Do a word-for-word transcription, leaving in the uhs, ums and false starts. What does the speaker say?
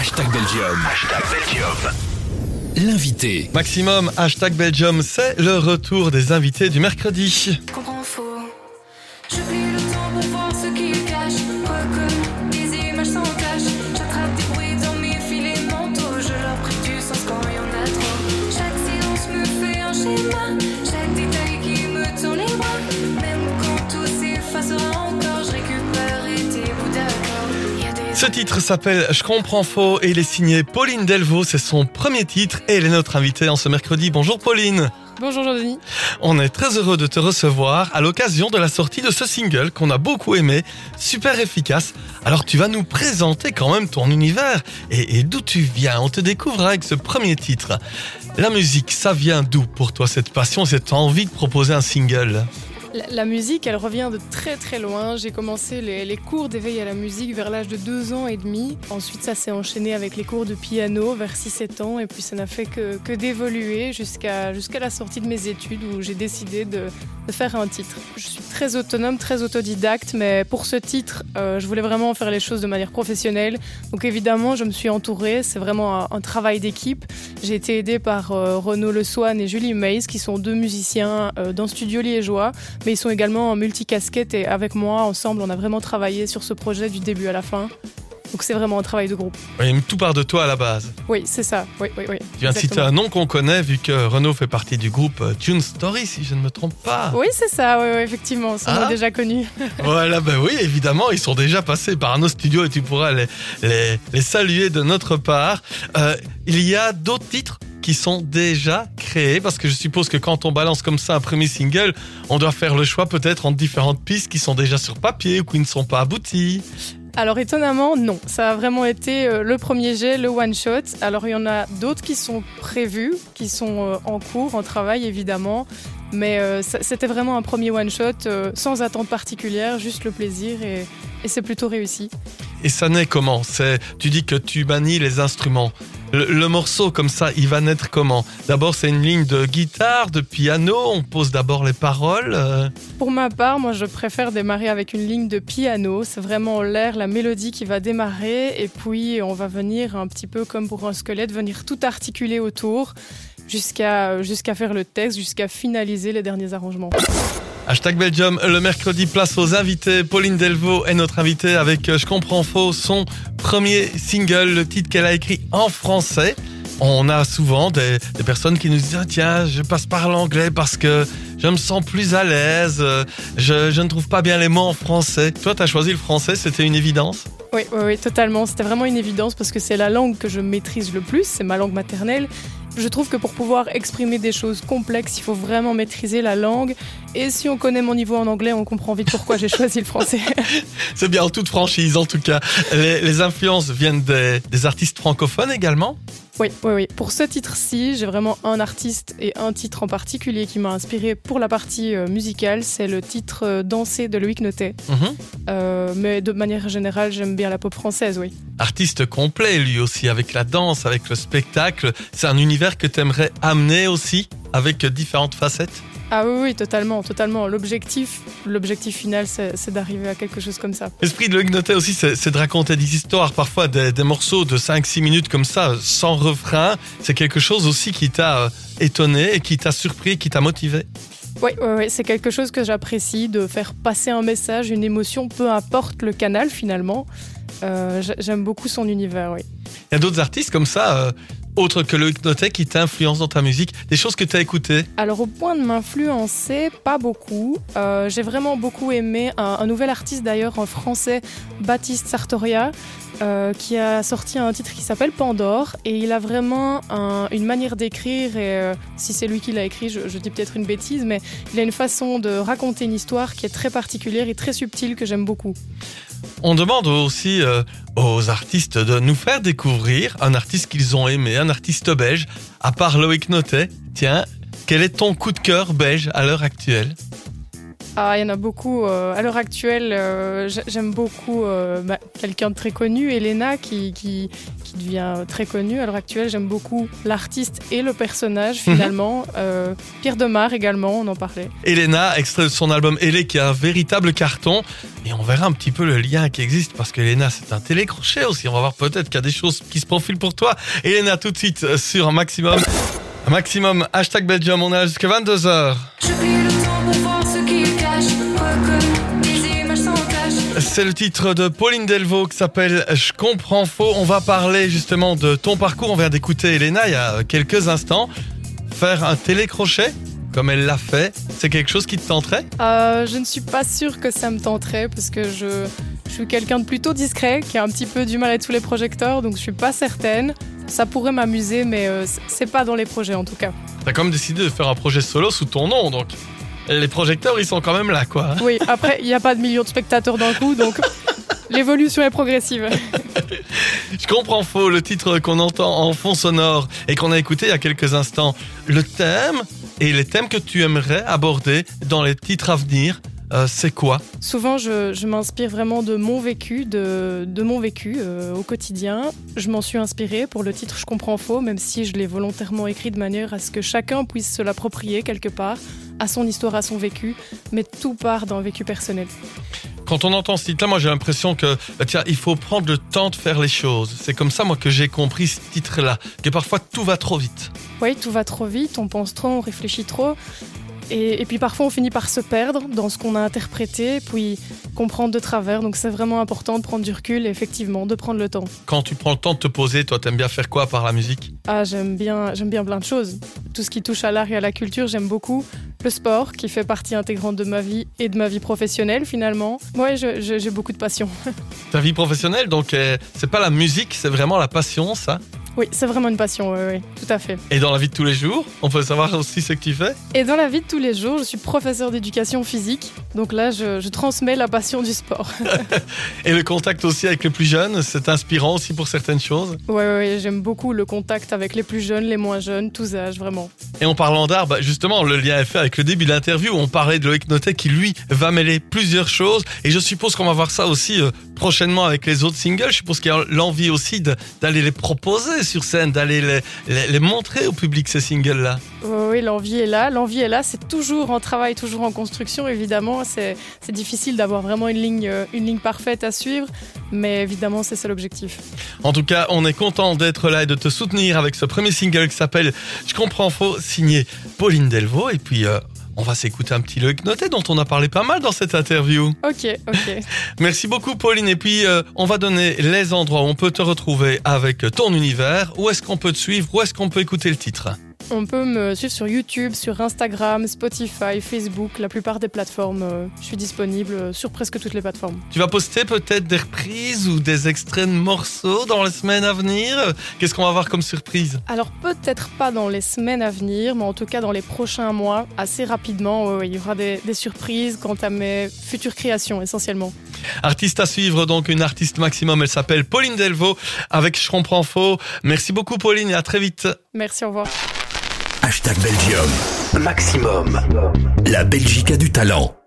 Hashtag Belgium. Hashtag Belgium. L'invité. Maximum, hashtag Belgium, c'est le retour des invités du mercredi. Comprends faux. J'oublie le temps pour voir ce qu'il cache. Recolle des images sans cache. J'attrape des bruits dans mes filets mentaux. Je leur prie du sens quand il y en a trop. Chaque silence me fait un schéma. Chaque détail qui me tend les bras. Même quand tout s'effacera encore, je récupère tes bouts d'accord. Y a des Ce titre s'appelle Je comprends faux et il est signé Pauline Delvaux. C'est son premier titre et elle est notre invitée en ce mercredi. Bonjour Pauline. Bonjour Jean-Denis. On est très heureux de te recevoir à l'occasion de la sortie de ce single qu'on a beaucoup aimé, super efficace. Alors tu vas nous présenter quand même ton univers et, et d'où tu viens. On te découvre avec ce premier titre. La musique, ça vient d'où pour toi cette passion, cette envie de proposer un single ? La, la musique, elle revient de très très loin. J'ai commencé les, les cours d'éveil à la musique vers l'âge de deux ans et demi. Ensuite, ça s'est enchaîné avec les cours de piano vers six sept ans. Et puis, ça n'a fait que, que d'évoluer jusqu'à, jusqu'à la sortie de mes études où j'ai décidé de, de faire un titre. Je suis très autonome, très autodidacte, mais pour ce titre, euh, je voulais vraiment faire les choses de manière professionnelle. Donc évidemment, je me suis entourée. C'est vraiment un, un travail d'équipe. J'ai été aidée par euh, Renaud Le Swan et Julie Mays, qui sont deux musiciens euh, d'un studio liégeois. Mais ils sont également en multicasquette et avec moi, ensemble, on a vraiment travaillé sur ce projet du début à la fin. Donc c'est vraiment un travail de groupe. Oui, mais tout part de toi à la base. Oui, c'est ça. Oui, oui, oui. Tu viens de citer un nom qu'on connaît vu que Renaud fait partie du groupe Tune Story, si je ne me trompe pas. Oui, c'est ça, oui, oui, effectivement. Son nom Ah. est déjà connu. Voilà, ben oui, évidemment, ils sont déjà passés par nos studios et tu pourras les, les, les saluer de notre part. Euh, il y a d'autres titres qui sont déjà créés, parce que je suppose que quand on balance comme ça un premier single, on doit faire le choix peut-être entre différentes pistes qui sont déjà sur papier ou qui ne sont pas abouties. Alors étonnamment, non. Ça a vraiment été euh, le premier jet, le one-shot. Alors il y en a d'autres qui sont prévus, qui sont euh, en cours, en travail évidemment. Mais euh, ça, c'était vraiment un premier one-shot euh, sans attente particulière, juste le plaisir et, et c'est plutôt réussi. Et ça naît comment ? C'est, tu dis que tu manies les instruments. Le, le morceau comme ça, il va naître comment ? D'abord, c'est une ligne de guitare, de piano, on pose d'abord les paroles. euh. Pour ma part, moi je préfère démarrer avec une ligne de piano. C'est vraiment l'air, la mélodie qui va démarrer et puis on va venir un petit peu comme pour un squelette, venir tout articuler autour jusqu'à, jusqu'à faire le texte, jusqu'à finaliser les derniers arrangements. Hashtag Belgium, le mercredi, place aux invités. Pauline Delvaux est notre invitée avec Je comprends faux, son premier single, le titre qu'elle a écrit en français. On a souvent des, des personnes qui nous disent ah, « Tiens, je passe par l'anglais parce que je me sens plus à l'aise, je, je ne trouve pas bien les mots en français. » Toi, tu as choisi le français, c'était une évidence ? Oui, oui, oui, totalement. C'était vraiment une évidence parce que c'est la langue que je maîtrise le plus, c'est ma langue maternelle. Je trouve que pour pouvoir exprimer des choses complexes, il faut vraiment maîtriser la langue. Et si on connaît mon niveau en anglais, on comprend vite pourquoi j'ai choisi le français. C'est bien, en toute franchise en tout cas. Les, les influences viennent des, des artistes francophones également ? Oui, oui, oui. Pour ce titre-ci, j'ai vraiment un artiste et un titre en particulier qui m'a inspiré pour la partie euh, musicale. C'est le titre euh, Danser de Loïc Notet. Mmh. Euh, mais de manière générale, j'aime bien la pop française, oui. Artiste complet lui aussi, avec la danse, avec le spectacle. C'est un univers que tu aimerais amener aussi, avec différentes facettes ? Ah oui, oui, totalement, totalement. L'objectif, l'objectif final, c'est, c'est d'arriver à quelque chose comme ça. L'esprit de Loïc Notet aussi, c'est, c'est de raconter des histoires, parfois des, des morceaux de cinq six minutes comme ça, sans refrain. C'est quelque chose aussi qui t'a euh, étonné, et qui t'a surpris, qui t'a motivé. Oui, oui, oui, c'est quelque chose que j'apprécie, de faire passer un message, une émotion, peu importe le canal finalement. Euh, j'aime beaucoup son univers, oui. Il y a d'autres artistes comme ça, euh, autres que Loïc Notet, qui t'influencent dans ta musique, des choses que tu as écoutées ? Alors au point de m'influencer, pas beaucoup. Euh, j'ai vraiment beaucoup aimé un, un nouvel artiste d'ailleurs en français, Baptiste Sartoria, euh, qui a sorti un titre qui s'appelle Pandore et il a vraiment un, une manière d'écrire et euh, si c'est lui qui l'a écrit, je, je dis peut-être une bêtise, mais il a une façon de raconter une histoire qui est très particulière et très subtile que j'aime beaucoup. On demande aussi euh, aux artistes de nous faire découvrir un artiste qu'ils ont aimé, un artiste belge, à part Loïc Notet. Tiens, quel est ton coup de cœur belge à l'heure actuelle ? Ah, il y en a beaucoup. Euh, à l'heure actuelle, euh, j'aime beaucoup euh, bah, quelqu'un de très connu, Elena, qui, qui, qui devient très connue. À l'heure actuelle, j'aime beaucoup l'artiste et le personnage, finalement. Mmh. Euh, Pierre Demar également, on en parlait. Elena, extrait de son album Elé, qui est un véritable carton. Et on verra un petit peu le lien qui existe, parce qu'Elena, c'est un télécrochet aussi. On va voir peut-être qu'il y a des choses qui se profilent pour toi. Elena, tout de suite, sur un maximum. Un maximum, hashtag Belgium, on a jusqu'à vingt-deux heures. Je plie le temps pour voir ce qui est cache. Recolle des images sans tache. C'est le titre de Pauline Delvaux qui s'appelle Je comprends faux. On va parler justement de ton parcours. On vient d'écouter Elena il y a quelques instants. Faire un télécrochet, comme elle l'a fait, c'est quelque chose qui te tenterait ? euh, Je ne suis pas sûre que ça me tenterait, parce que je, je suis quelqu'un de plutôt discret, qui a un petit peu du mal à être sous les projecteurs, donc je suis pas certaine. Ça pourrait m'amuser, mais euh, c'est pas dans les projets en tout cas. T'as quand même décidé de faire un projet solo sous ton nom, donc les projecteurs, ils sont quand même là, quoi. Oui, après, il n'y a pas de millions de spectateurs d'un coup, donc l'évolution est progressive. Je comprends faux, le titre qu'on entend en fond sonore et qu'on a écouté il y a quelques instants. Le thème et les thèmes que tu aimerais aborder dans les titres à venir, euh, c'est quoi ? Souvent, je, je m'inspire vraiment de mon vécu, de, de mon vécu euh, au quotidien. Je m'en suis inspirée pour le titre Je comprends faux, même si je l'ai volontairement écrit de manière à ce que chacun puisse se l'approprier quelque part, à son histoire, à son vécu, mais tout part d'un vécu personnel. Quand on entend ce titre-là, moi j'ai l'impression que bah, tiens, il faut prendre le temps de faire les choses. C'est comme ça moi que j'ai compris ce titre-là, que parfois tout va trop vite. Oui, tout va trop vite, on pense trop, on réfléchit trop. Et, et puis parfois on finit par se perdre dans ce qu'on a interprété, puis comprendre de travers. Donc c'est vraiment important de prendre du recul et effectivement de prendre le temps. Quand tu prends le temps de te poser, toi t'aimes bien faire quoi par la musique ? Ah, j'aime bien, j'aime bien plein de choses. Tout ce qui touche à l'art et à la culture, j'aime beaucoup. Le sport, qui fait partie intégrante de ma vie et de ma vie professionnelle finalement. Ouais, je, je, j'ai beaucoup de passion. Ta vie professionnelle, donc euh, c'est pas la musique, c'est vraiment la passion, ça ? Oui, c'est vraiment une passion, oui, oui, tout à fait. Et dans la vie de tous les jours, on peut savoir aussi ce que tu fais ? Et dans la vie de tous les jours, je suis professeure d'éducation physique. Donc là, je, je transmets la passion du sport. Et le contact aussi avec les plus jeunes, c'est inspirant aussi pour certaines choses ? Oui, ouais, ouais, j'aime beaucoup le contact avec les plus jeunes, les moins jeunes, tous âges, vraiment. Et en parlant d'art, bah justement, le lien est fait avec le début de l'interview où on parlait de Loïc Notet qui, lui, va mêler plusieurs choses. Et je suppose qu'on va voir ça aussi euh, prochainement avec les autres singles. Je suppose qu'il y a l'envie aussi de, d'aller les proposer sur scène, d'aller les, les, les montrer au public, ces singles-là. Oui, l'envie est là. L'envie est là. C'est toujours en travail, toujours en construction, évidemment. C'est, c'est difficile d'avoir vraiment une ligne, une ligne parfaite à suivre. Mais évidemment, c'est ça l'objectif. En tout cas, on est content d'être là et de te soutenir avec ce premier single qui s'appelle Je comprends faux, signé Pauline Delvaux. Et puis, euh, on va s'écouter un petit Loïc Notet dont on a parlé pas mal dans cette interview. Ok, ok. Merci beaucoup, Pauline. Et puis, euh, on va donner les endroits où on peut te retrouver avec ton univers. Où est-ce qu'on peut te suivre ? Où est-ce qu'on peut écouter le titre ? On peut me suivre sur YouTube, sur Instagram, Spotify, Facebook, la plupart des plateformes. Euh, je suis disponible sur presque toutes les plateformes. Tu vas poster peut-être des reprises ou des extraits de morceaux dans les semaines à venir ? Qu'est-ce qu'on va voir comme surprise ? Alors peut-être pas dans les semaines à venir, mais en tout cas dans les prochains mois, assez rapidement, euh, il y aura des, des surprises quant à mes futures créations essentiellement. Artiste à suivre, donc une artiste maximum, elle s'appelle Pauline Delvaux avec Je comprends faux. Merci beaucoup Pauline et à très vite. Merci, au revoir. Hashtag Belgium. Maximum. La Belgique a du talent.